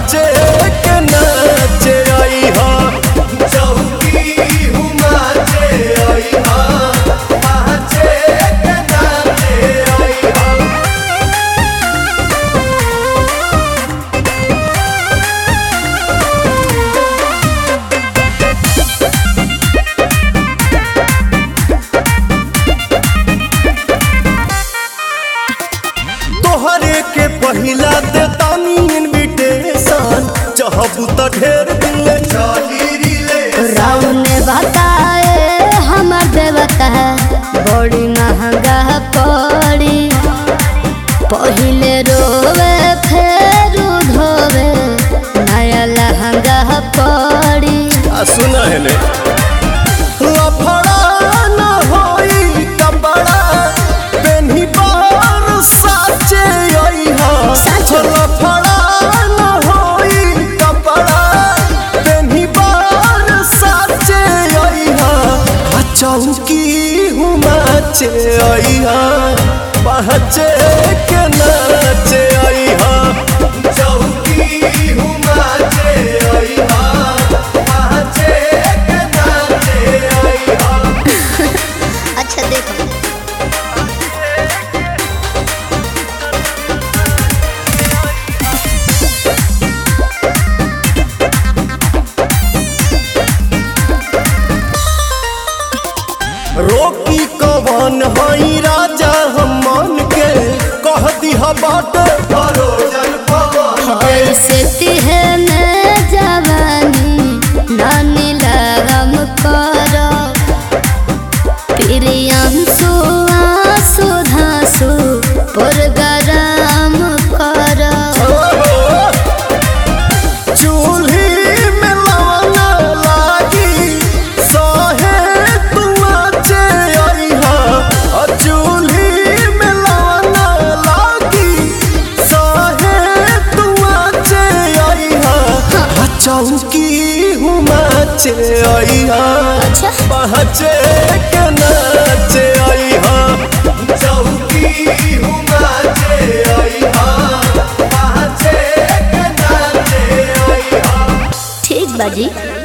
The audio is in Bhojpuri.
पहचे के नाचे आई हा चौकी हुमाचे आई हा पहचे के नाचे आई हा। तोहरे के पहिला दे तानी इनविटेशन चाहबू त ढेर दिन ले चली रिले राम ने बताए हमार देवता बड़ी महंगा पड़ी पहिले रोवे फिर धोवे नया लहंगा पड़ी। सुना है ने लफड़ा न होई कपड़ा पेन्ही बार साचे आई हा लफड़ा न होई कपड़ा पेन्ही बार साचे आई हा चौकी हुमाचे आई हा पहचे के नाचे आई हा चौकी हुमाचे आई हा पहचे के नाचे आई हा। अच्छा देखो रोकी कवन हई राजा हम मन के कह दिहा बाटे भरोजन पवन के ऐसे तिहे में जवानी नानी लगम करो प्रियांशु आंसू धांसू पुरगराम करो। चूल्ही में लवना लागी सहे तुआचे आई हा चूल्ही में लवना लागी सहे तुआचे आई हा चौकी हुमाचे आई हा अच्छा पहचे के नाचे आई हा चौकी हुमाचे आई हा पहचे के नाचे आई हा। ठीक बाजी।